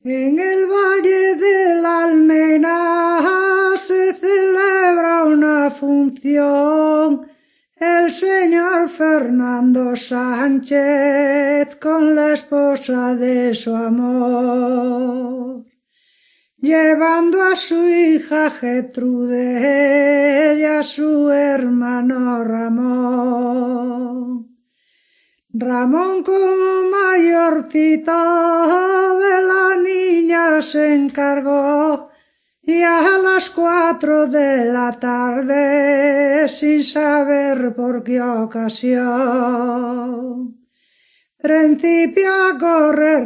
En el Valle de la Almena se celebra una función. El señor Fernando Sánchez con la esposa de su amor, llevando a su hija Gertrude y a su hermano Ramón. Ramón como mayorcito de la niña se encargó, y a las 4 de la tarde, sin saber por qué ocasión, principió a correr